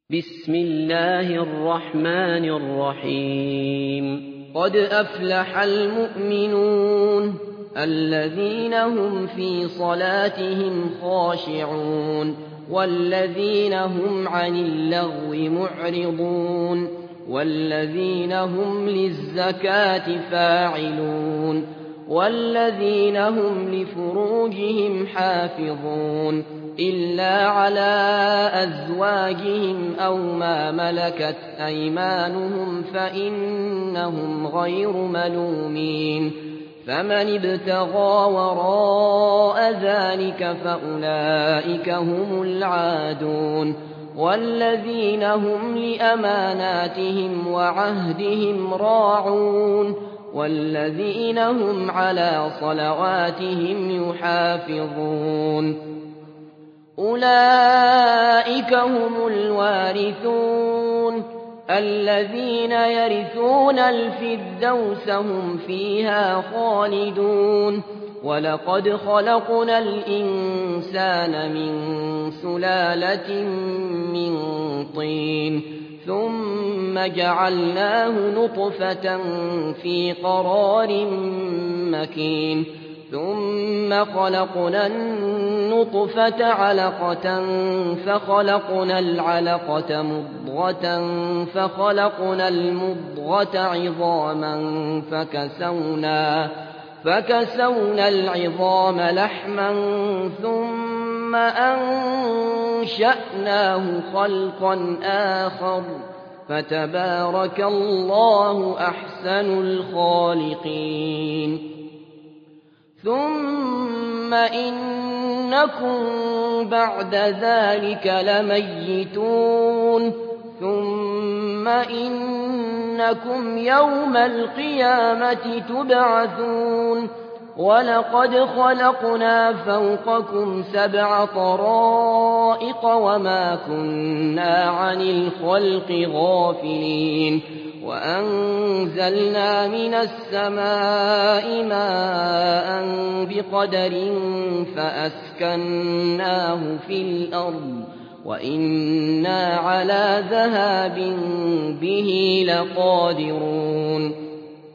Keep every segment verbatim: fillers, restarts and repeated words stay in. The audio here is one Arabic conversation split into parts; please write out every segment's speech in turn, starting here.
بسم الله الرحمن الرحيم قد أفلح المؤمنون الذين هم في صلاتهم خاشعون والذين هم عن اللغو معرضون والذين هم للزكاة فاعلون والذين هم لفروجهم حافظون إلا على أزواجهم أو ما ملكت أيمانهم فإنهم غير ملومين فمن ابتغى وراء ذلك فأولئك هم العادون والذين هم لأماناتهم وعهدهم راعون والذين هم على صلواتهم يحافظون أولئك هم الوارثون الذين يرثون الفردوس هم فيها خالدون ولقد خلقنا الإنسان من سلالة من طين ثم جعلناه نطفة في قرار مكين ثم خلقنا النطفة علقة فخلقنا العلقة مضغة فخلقنا المضغة عظاما فكسونا فكسونا العظام لحما ثم أنشأناه خلقا آخر فتبارك الله أحسن الخالقين ثم إنكم بعد ذلك لميتون ثم إنكم يوم القيامة تبعثون ولقد خلقنا فوقكم سبع طرائق وما كنا عن الخلق غافلين وأنزلنا من السماء ماء بقدر فأسكناه في الأرض وإنا على ذهاب به لقادرون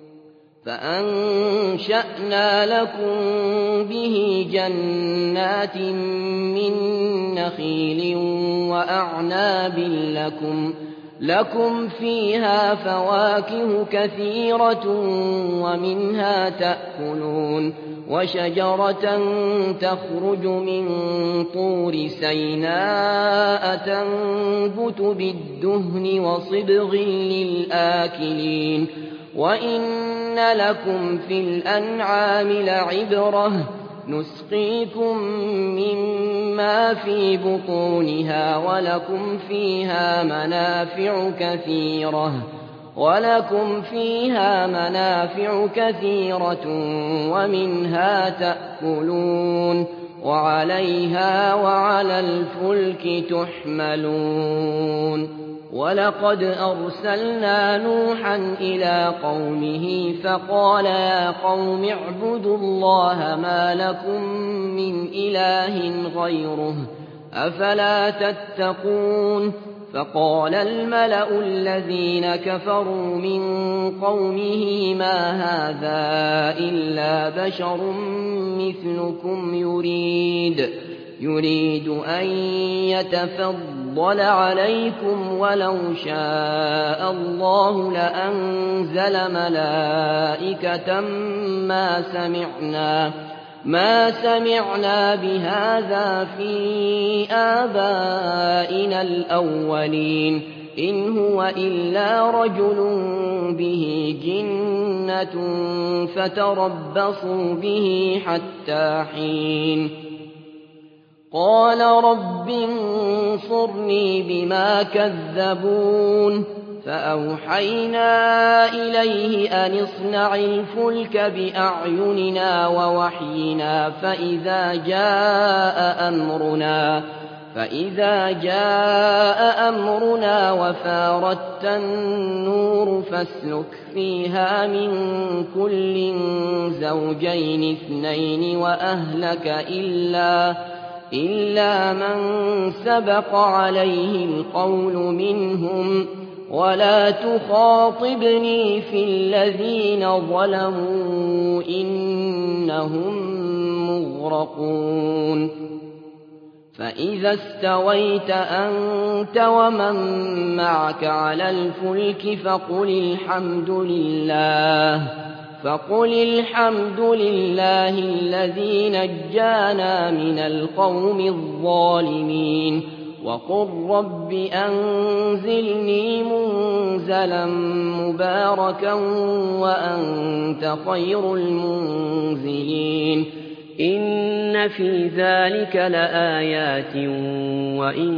فأنشأنا لكم به جنات من نخيل وأعناب لكم لكم فيها فواكه كثيرة ومنها تأكلون وشجرة تخرج من طور سيناء تنبت بالدهن وصبغ للآكلين وإن لكم في الأنعام لعبرة نسقيكم مما في بطونها ولكم فيها منافع كثيرة ولكم فيها منافع كثيرة ومنها تأكلون وعليها وعلى الفلك تحملون ولقد أرسلنا نوحا إلى قومه فقال يا قوم اعبدوا الله ما لكم من إله غيره أفلا تتقون فقال الملأ الذين كفروا من قومه ما هذا إلا بشر مثلكم يريد يريد أن يتفضل عليكم ولو شاء الله لأنزل ملائكة ما سمعنا ما سمعنا بهذا في آبائنا الأولين إن هو إلا رجل به جنة فتربصوا به حتى حين قال رب انصرني بما كذبون فأوحينا إليه أن اصنع الفلك بأعيننا ووحينا فإذا جاء أمرنا فإذا جاء أمرنا وفارت النور فاسلك فيها من كل زوجين اثنين وأهلك إلا إلا من سبق عليه القول منهم ولا تخاطبني في الذين ظلموا إنهم مغرقون فإذا استويت أنت ومن معك على الفلك فقل الحمد لله فقل الحمد لله الذي نجانا من القوم الظالمين وقل رب أنزلني منزلا مباركا وأنت خير المنزلين إن في ذلك لآيات وإن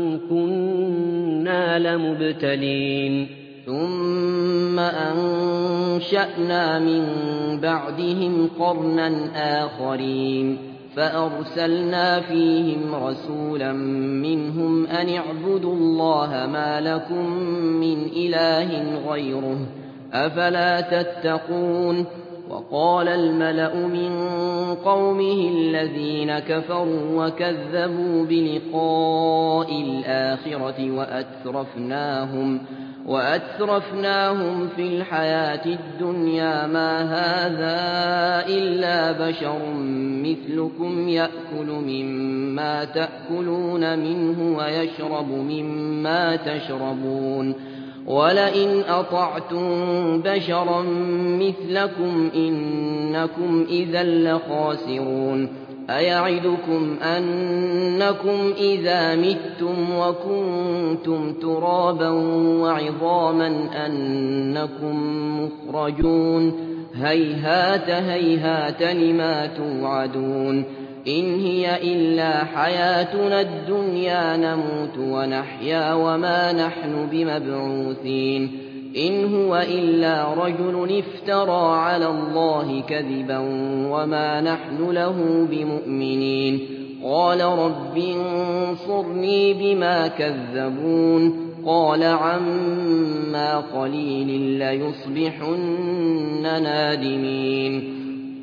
كنا لمبتلين ثم أنشأنا من بعدهم قرنا آخرين فأرسلنا فيهم رسولا منهم أن اعبدوا الله ما لكم من إله غيره أفلا تتقون وقال الملأ من قومه الذين كفروا وكذبوا بلقاء الآخرة وأترفناهم وأترفناهم في الحياة الدنيا ما هذا إلا بشر مثلكم يأكل مما تأكلون منه ويشرب مما تشربون ولئن أطعتم بشرا مثلكم إنكم إذا لخاسرون أيعدكم أنكم إذا متم وكنتم ترابا وعظاما أنكم مخرجون هيهات هيهات لما توعدون إن هي إلا حياتنا الدنيا نموت ونحيا وما نحن بمبعوثين إن هو إلا رجل افترى على الله كذبا وما نحن له بمؤمنين قال رب انصرني بما كذبون قال عما قليل ليصبحن نادمين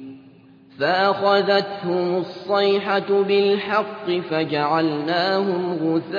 فأخذتهم الصيحة بالحق فجعلناهم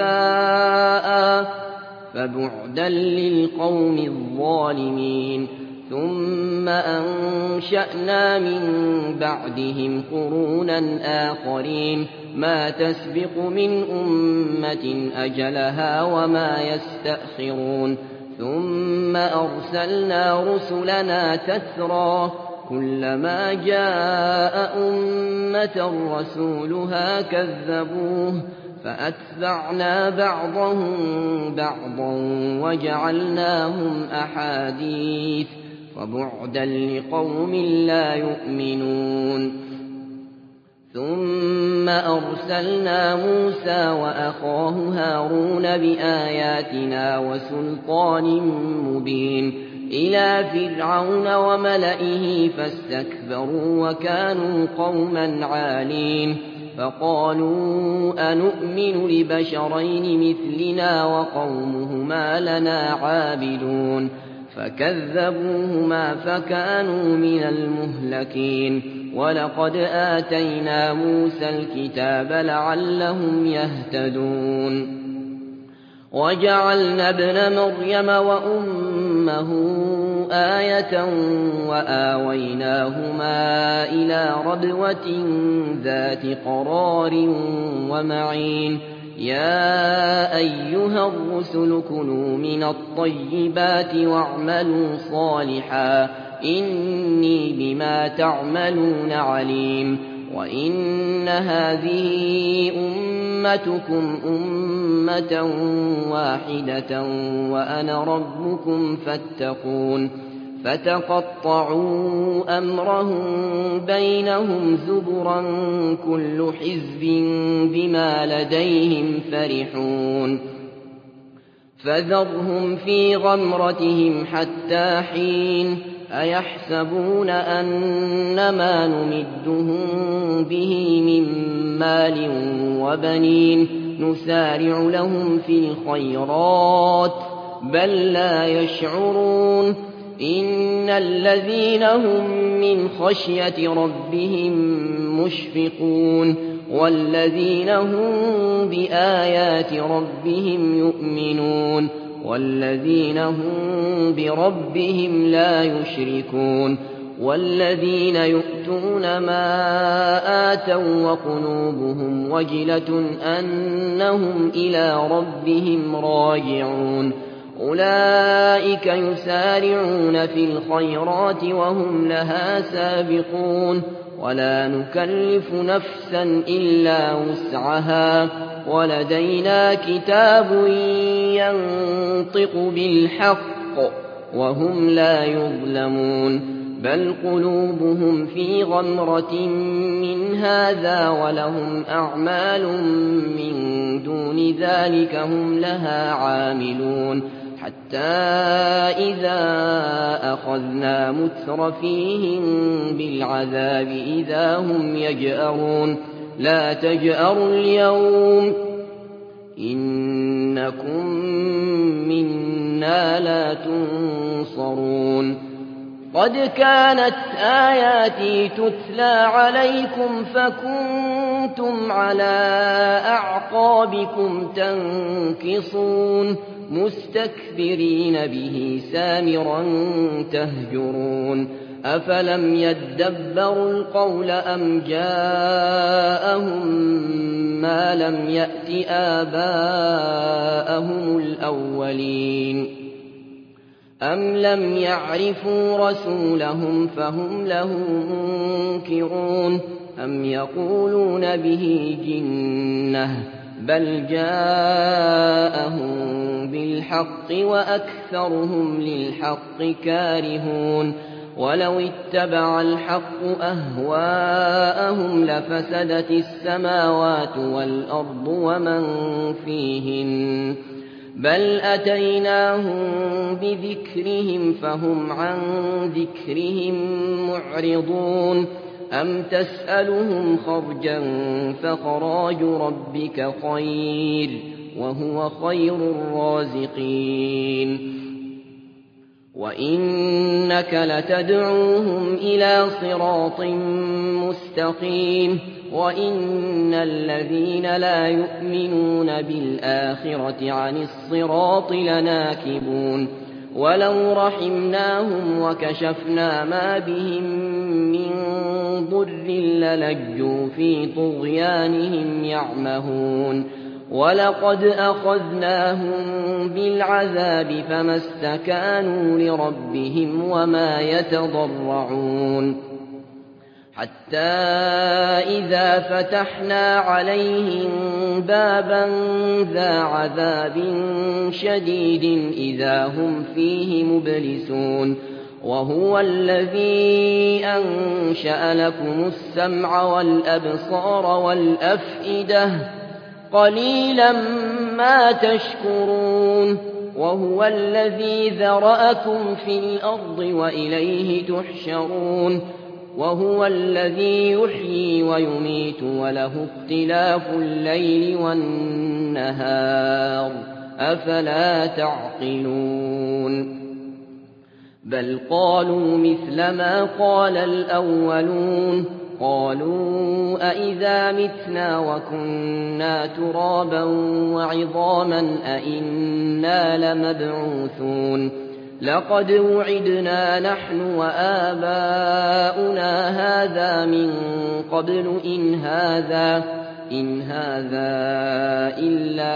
غثاء فبعدا للقوم الظالمين ثم أنشأنا من بعدهم قرونا آخرين ما تسبق من أمة أجلها وما يستأخرون ثم أرسلنا رسلنا تترى كلما جاء أمة رسولها كذبوه فأتبعنا بعضهم بعضا وجعلناهم أحاديث وبعدا لقوم لا يؤمنون ثم أرسلنا موسى وأخاه هارون بآياتنا وسلطان مبين إلى فرعون وملئه فاستكبروا وكانوا قوما عالين فقالوا أنؤمن لبشرين مثلنا وقومهما لنا عابدون فكذبوهما فكانوا من المهلكين ولقد آتينا موسى الكتاب لعلهم يهتدون وجعلنا ابن مريم وأمه آية وآويناهما إلى ربوة ذات قرار ومعين يا أيها الرسل كلوا من الطيبات واعملوا صالحا إني بما تعملون عليم وإن هذه أمتكم أمة واحدة وأنا ربكم فاتقون فتقطعوا أمرهم بينهم زبرا كل حزب بما لديهم فرحون فذرهم في غمرتهم حتى حين أيحسبون أنما نمدهم به من مال وبنين نسارع لهم في الخيرات بل لا يشعرون إن الذين هم من خشية ربهم مشفقون والذين هم بآيات ربهم يؤمنون والذين هم بربهم لا يشركون والذين يؤتون ما آتوا وقلوبهم وجلة أنهم إلى ربهم راجعون أولئك يسارعون في الخيرات وهم لها سابقون ولا نكلف نفسا إلا وسعها ولدينا كتاب ينطق بالحق وهم لا يظلمون بل قلوبهم في غمرة من هذا ولهم أعمال من دون ذلك هم لها عاملون حتى إذا أخذنا مترفيهم بالعذاب إذا هم يجأرون لا تجأروا اليوم إنكم منا لا تنصرون قد كانت آياتي تتلى عليكم فكنتم على أعقابكم تنكصون مستكبرين به سامرا تهجرون أفلم يدبروا القول أم جاءهم ما لم يأت آباءهم الأولين أم لم يعرفوا رسولهم فهم له منكرون أم يقولون به جنة بل جاءهم بالحق وأكثرهم للحق كارهون ولو اتبع الحق أهواءهم لفسدت السماوات والأرض ومن فيهن بل أتيناهم بذكرهم فهم عن ذكرهم معرضون أم تسألهم خرجا فخراج ربك خير وهو خير الرازقين وإنك لتدعوهم إلى صراط مستقيم وإن الذين لا يؤمنون بالآخرة عن الصراط لناكبون ولو رحمناهم وكشفنا ما بهم من ضر للجوا في طغيانهم يعمهون ولقد أخذناهم بالعذاب فما استكانوا لربهم وما يتضرعون حتى إذا فتحنا عليهم بابا ذا عذاب شديد إذا هم فيه مبلسون وهو الذي أنشأ لكم السمع والأبصار والأفئدة قليلا ما تشكرون وهو الذي ذرأكم في الأرض وإليه تحشرون وهو الذي يحيي ويميت وله اختلاف الليل والنهار أفلا تعقلون بل قالوا مثل ما قال الأولون قالوا أئذا متنا وكنا ترابا وعظاما أئنا لمبعوثون لقد وعدنا نحن وآباؤنا هذا من قبل إن هذا إن هذا إلا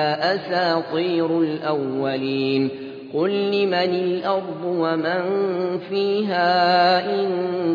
أساطير الأولين قل لمن الأرض ومن فيها إن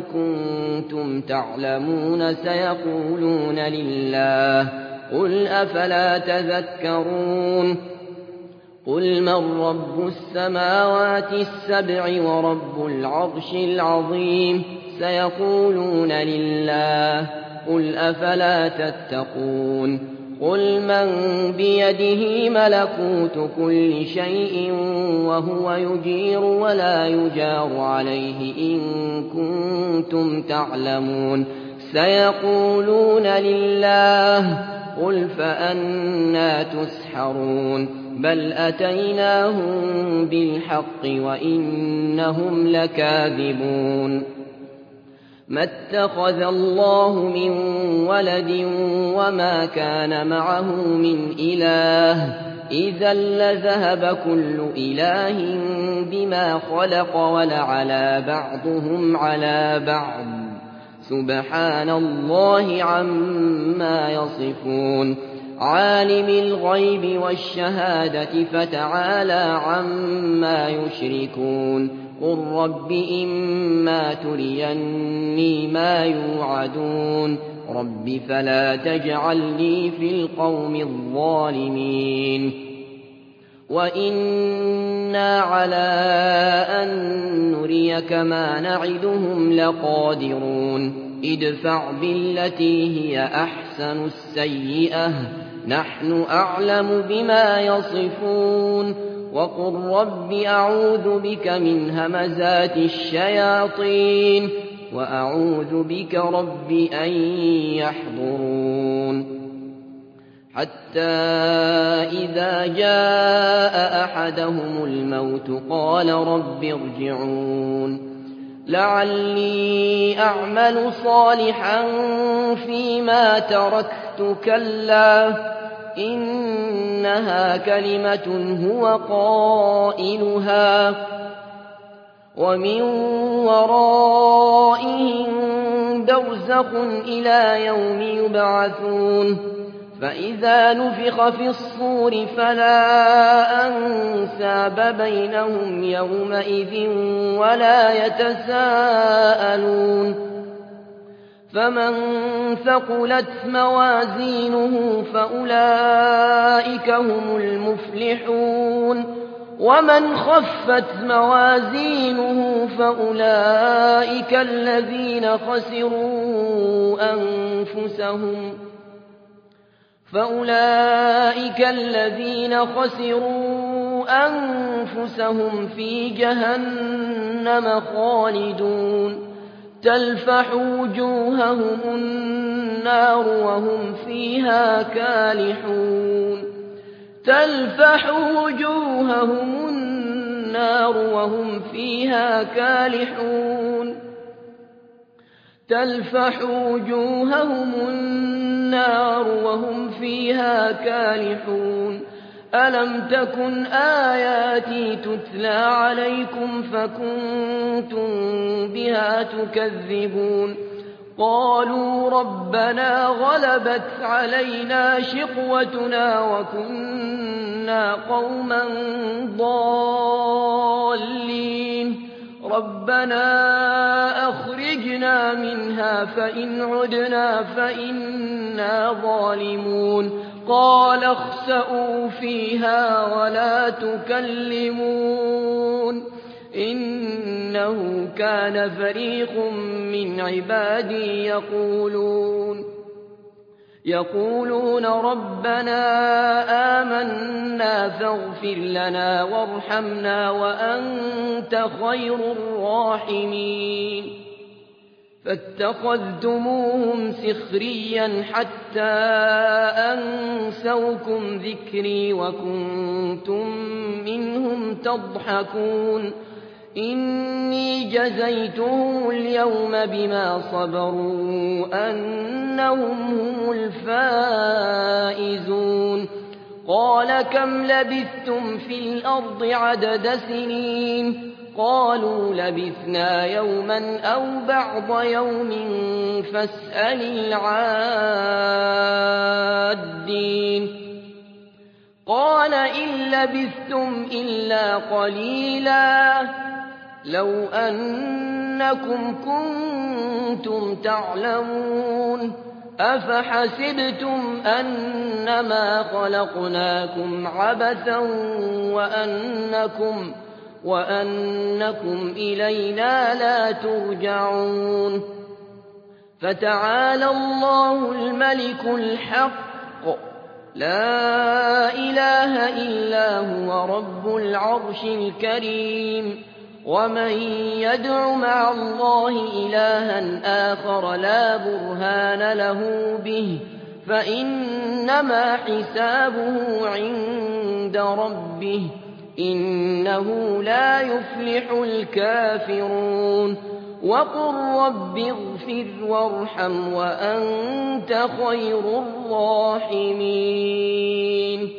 كنتم تعلمون سيقولون لله قل أفلا تذكرون قل من رب السماوات السبع ورب العرش العظيم سيقولون لله قل أفلا تتقون قل من بيده ملكوت كل شيء وهو يجير ولا يجار عليه إن كنتم تعلمون سيقولون لله قل فأنى تسحرون بل أتيناهم بالحق وإنهم لكاذبون ما اتخذ الله من ولد وما كان معه من إله إذا لذهب كل إله بما خلق ولعلى بعضهم على بعض سبحان الله عما يصفون عالم الغيب والشهادة فتعالى عما يشركون قل رب إما تريني ما يوعدون رب فلا تجعلني في القوم الظالمين وإنا على أن نريك ما نعدهم لقادرون ادفع بالتي هي أحسن السيئة نحن أعلم بما يصفون وقل رب أعوذ بك من همزات الشياطين وأعوذ بك رب أن يحضرون حتى إذا جاء أحدهم الموت قال رب ارجعون لعلي أعمل صالحا فيما تركت كلا إنها كلمة هو قائلها ومن ورائهم برزخ إلى يوم يبعثون فإذا نفخ في الصور فلا أنساب بينهم يومئذ ولا يتساءلون فمن ثقلت موازينه فأولئك هم المفلحون ومن خفت موازينه فأولئك الذين خسروا أنفسهم فأولئك الذين خسروا أنفسهم في جهنم خالدون تلفح وجوههم النار وهم فيها كالحون تلفح وجوههم النار وهم فيها كالحون تلفح وجوههم النار وهم فيها كالحون ألم تكن آياتي تتلى عليكم فكنتم بها تكذبون قالوا ربنا غلبت علينا شقوتنا وكنا قوما ضالين ربنا أخرجنا منها فإن عدنا فإنا ظالمون قال اخسئوا فيها ولا تكلمون إنه كان فريق من عبادي يقولون يقولون ربنا آمنا فاغفر لنا وارحمنا وأنت خير الراحمين فاتخذتموهم سخريا حتى أنسوكم ذكري وكنتم منهم تضحكون إني جزيتهم اليوم بما صبروا أنهم هم الفائزون قال كم لبثتم في الأرض عدد سنين قالوا لبثنا يوما أو بعض يوم فاسأل العادين قال إن لبثتم إلا قليلا لو أنكم كنتم تعلمون أفحسبتم أنما خلقناكم عبثا وأنكم وأنكم إلينا لا ترجعون فتعالى الله الملك الحق لا إله إلا هو رب العرش الكريم ومن يدع مع الله إلها آخر لا برهان له به فإنما حسابه عند ربه إنه لا يفلح الكافرون وقل رب اغفر وارحم وأنت خير الراحمين